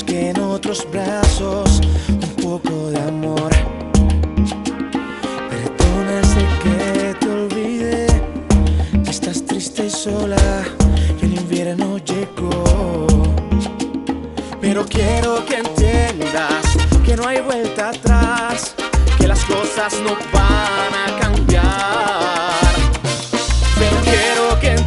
busqué en otros brazos un poco de amor. Perdona, sé que te olvidé, que estás triste y sola, que el invierno llegó. Pero quiero que entiendas que no hay vuelta atrás, que las cosas no van a cambiar. Pero quiero que